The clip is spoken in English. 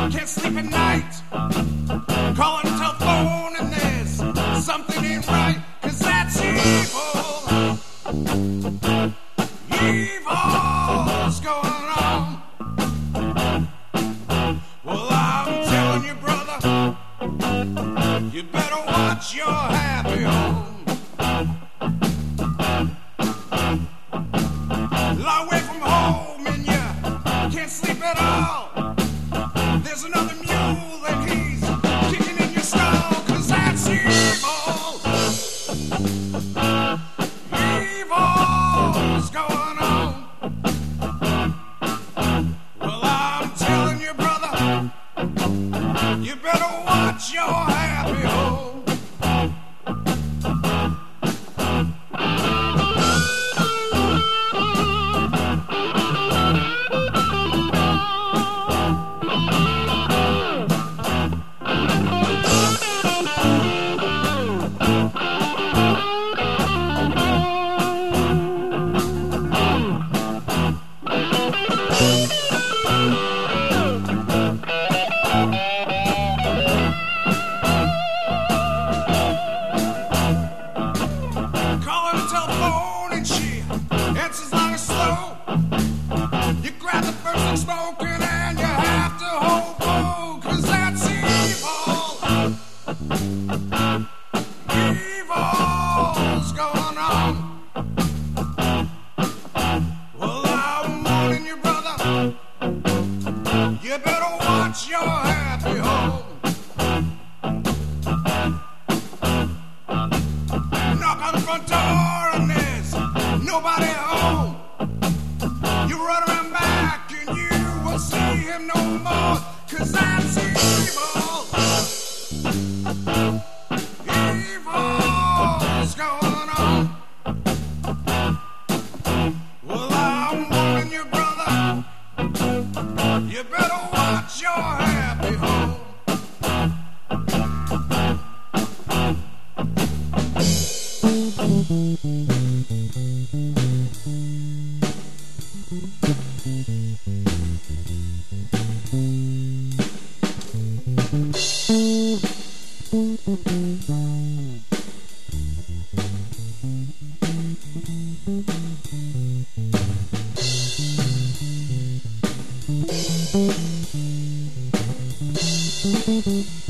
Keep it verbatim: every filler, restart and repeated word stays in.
can't sleep at night. Calling the telephone and there's something ain't right, 'cause that's evil. Evil's going on. Well, I'm telling you, brother, you better watch your happy home. Lie away from home and you can't sleep at all. There's another mule and he's kicking in your stall, 'cause that's evil. Evil's going on. Well, I'm telling you, brother, you better watch your happy home. Smoking and you have to hold on, 'cause that's evil. Evil's going on. Well, I'm warning you, brother, you better watch your happy home. Knock on the front door and there's nobody home. You run around back and you won't see him no more, 'cause that's evil. Evil's going on. Well, I'm warning you, brother, you better watch your happy home. Thank you.